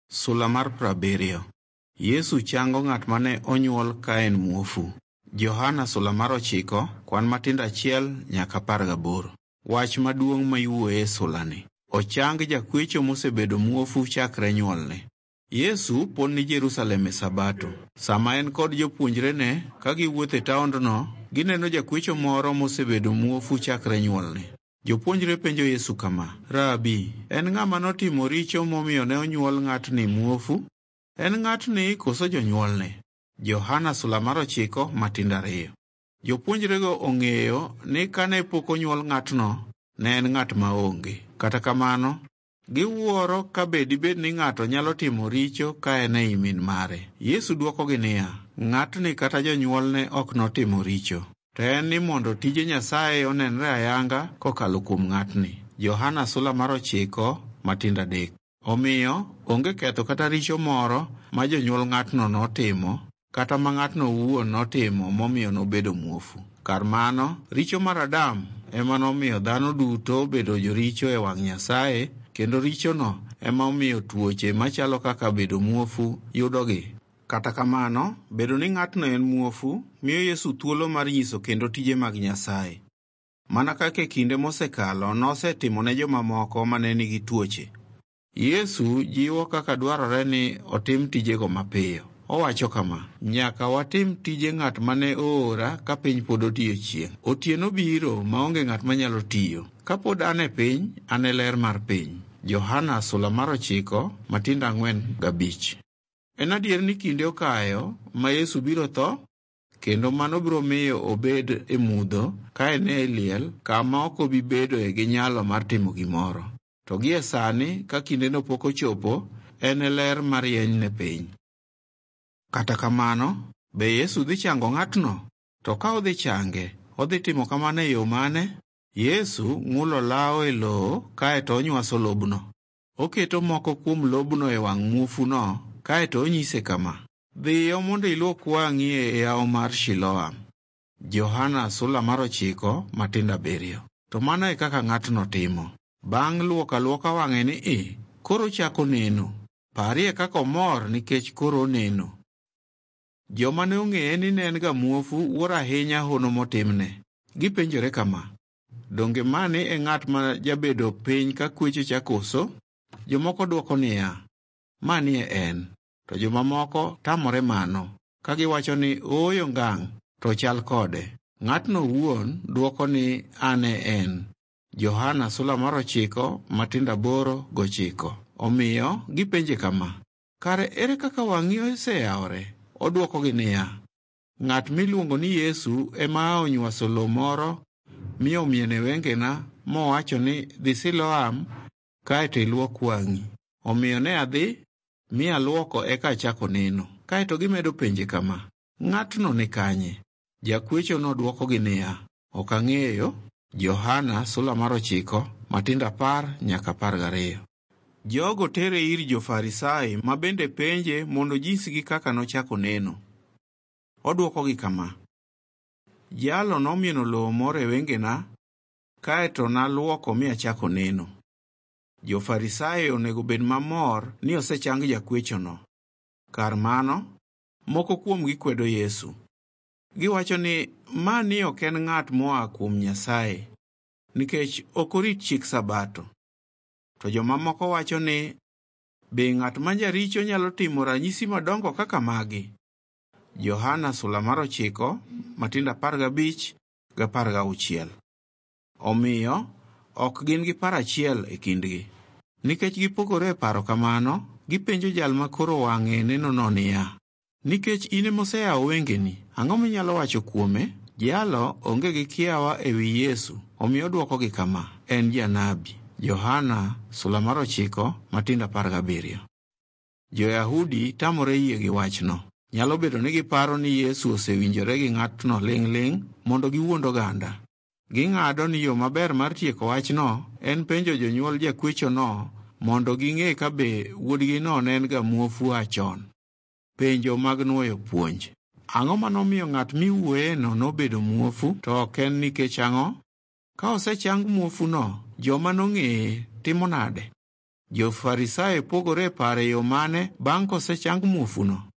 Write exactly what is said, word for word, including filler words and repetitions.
Sula mar prabirio. Yesu chango ng'at mane onyuol ka en muofu. Johana sula mar ochiko, kwan matindo achiel nyaka apar gaboro. Wach maduong' mayuoye sulani. Ochang jakwecho mosebedo muofu chakre nyuolne. Yesu pon ni Jerusalem e Sabato. Sama en kod jopuonjrene ka giwuotho e taondno, gineno jakwecho moro mosebedo muofu chakre nyuolne. Jopuonjre penjo Yesu kama: Rabi, en ng'ama notimo richo momiyo ne onyuol ng'atni muofu? En ng'atni koso jonyuolne? Johana sula mar ochiko matindo ariyo. Jopuonjrego ong'eyo ni kane pok onyuol ng'atno, ne en ng'at maonge. Kata kamano, giwuoro ka bedibed ni ng'ato nyalo timo richo ka en ei min mare. Yesu dwokogi niya, ng'atni kata jonyuolne ok notimo richo. To en ni mondo tije Nyasaye onenre ayanga kokalo kuom ng'atni. Johana sula mar ochiko matindo adek. Omiyo onge ketho kata richo moro ma jonyuol ng'atno notimo, kata ma ng'atno owuon notimo momiyo nobedo muofu. Kar mano, richo mar Adam ema nomiyo dhano duto bedo joricho e wang' Nyasaye, kendo richono ema omiyo tuoche machalo kaka bedo muofu yudogi. Kata kamano, bedo ni ng'atno en muofu miyo Yesu thuolo mar nyiso kendo tije mag Nyasaye. Mana kaka kinde mosekalo nosetimo ne joma moko mane nigi tuoche. Yesu jiwo kaka dwarore ni otim tijego mapiyo. Owacho kama: nyaka watim tije ng'at mane oora ka piny pod otiyo chieng'. Otieno biro maonge ng'at manyalo tiyo. Kapod an e piny, an e ler mar piny. Johana sula mar ochiko matindo ang'wen gabich. En adier ni kinde okayo ma Yesu biro tho, kendo mano biro miyo obed e mudho ka en e liel, kama ok obi bedoe gi nyalo mar timo gimoro. To gie sani, ka kindeno pok ochopo, en e ler marieny ne piny. Kata kamano, be Yesu dhi chango ng'atno? To ka odhi change, odhi timo kamano e yo mane? Yesu ng'ulo law e lowo kae to onywaso lobno. Oketo moko kuom lobno e wang' muofuno, kae to onyise kama: dhiyo mondo iluok wang'i e yawo mar Siloam. Johana sula mar ochiko matindo abiriyo. To mano e kaka ng'atno timo. Bang' luoka luoka wang'e ni e, koro chako neno. Parie kaka omor nikech koro oneno. Joma ne ong'eye ni ne en ga muofu wuoro ahinya hono motimne. Gipenjore kama: donge mani e ng'at ma jabedo piny ka kweche chakoso? Jomoko dwoko niya, mani e en. To joma moko tamore mano, ka giwacho ni ooyo ngang', to chal kode. Ng'atno wuon dwoko ni an e en. Johana sula mar ochiko matindo aboro gochiko. Omiyo gipenje kama: kare ere kaka wang'i oseyawore? Odwokogi niya, ng'at miluongo ni Yesu ema onywaso lo moro mi omiene wengena mowacho ni dhi Siloam kae to iluok wang'i. Omiyo ne adhi mi aluoko eka achako neno. Kae to gimedo penje kama: ng'atno ni kanye? Jakwecho nodwokogi niya, ok ang'eyo. Johana sula mar ochiko matindo apar nyaka apar gariyo. Jogo tere ir jo-Farisai ma bende penje mondo jisgi kaka nochako neno. Odwokogi kama: jalo nomieno lowo moro e wengena, kae to naluoko mi achako neno. Jo-Farisai onego bed mamor ni osechang jakwechono. Kar mano, moko kuomgi kwedo Yesu. Giwacho ni mani ok en ng'at moa kuom Nyasaye, nikech ok orit chik Sabato. To joma moko wacho ni, be ng'at ma jaricho nyalo timo ranyisi madongo kaka magi? Johana sula mar ochiko matindo apar gabich ga apar gauchiel. Omiyo ok gin gi paro achiel e kindgi. Nikech gipogore e paro kamano, gipenjo jal ma koro wang'e nenono niya, nikech in emoseyawo wengeni, ang'o minyalo wacho kuome? Jalo onge gi kiawa e wi Yesu, omiyo dwokogi kama: en janabi. Johana sula mar ochiko matindo apar gabiriyo. Jo-Yahudi tamore yie gi wachno. Nyalo bedo ni giparo ni Yesu osewinjore gi ng'atno ling' ling' mondo giwuond oganda. Ging'ado ni yo maber mar tieko wachno en penjo jonyuol jakwechono mondo ging'e ka be wuodgino ne en ga muofu achon. Penjo mag nuoyo puonj. Ang'o manomiyo ng'at miwuoyeno nobedo muofu, to ok en nikech ang'o? Ka osechang muofuno, joma nong'eye timo nade? Jo Farisai pogore pare yo mane bang' kosechang muofuno.